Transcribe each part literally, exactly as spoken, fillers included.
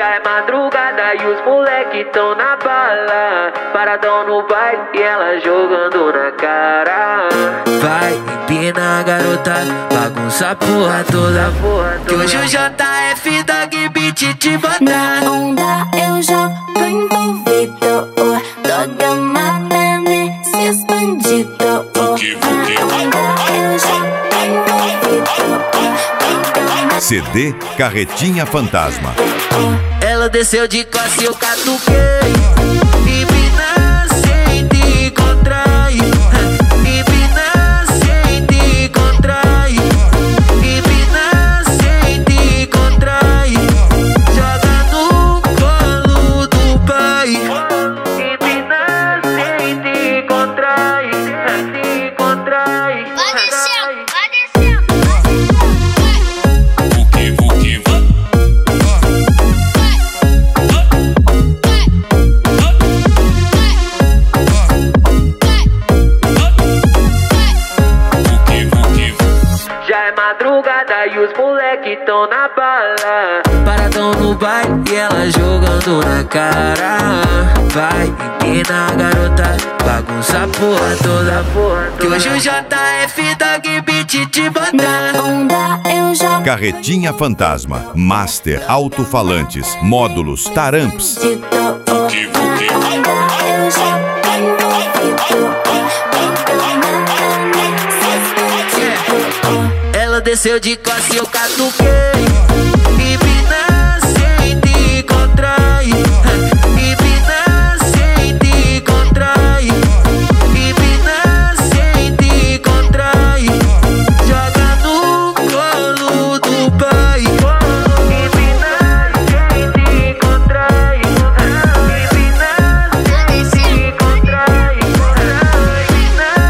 Já é madrugada e os moleque tão na bala, paradão no baile e ela jogando na cara. Vai, empina garota, bagunça a porra toda, porra toda. Que hoje o J F Dog Beat te botar. Na onda eu já tô envolvido, oh, Dog amada nesses bandidos, oh. Na onda eu já tô envolvido, oh. C D Carretinha Fantasma. Ela desceu de classe, eu catuquei. Empina, sente e contrai. Empina, sente e contrai. Empina, sente e contrai. Joga no colo do pai. Empina, sente e contrai. Sente e contrai. Vai descer, vai descer. Já é madrugada e os moleque tão na bala, Paradão no baile e ela jogando na cara. Vai, empina garota, bagunça a porra toda, porra toda. Que hoje o J F Dog Beat te botar. Na onda eu já tô Carretinha Fantasma. Master, alto-falantes, módulos, taramps. envolvido, oh. Na onda eu já tô envolvido, oh. Dog amada nesses bandidos, oh. Ela desceu de classe, eu catuquei. Empina, sente e contrai. Empina, sente e contrai. Empina, sente e contrai. Joga no colo do pai. Empina, sente e contrai. Empina, sente e contrai.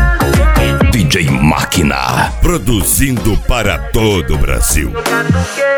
Empina, D J Máquina. Produzindo para todo o Brasil. eu catuquei.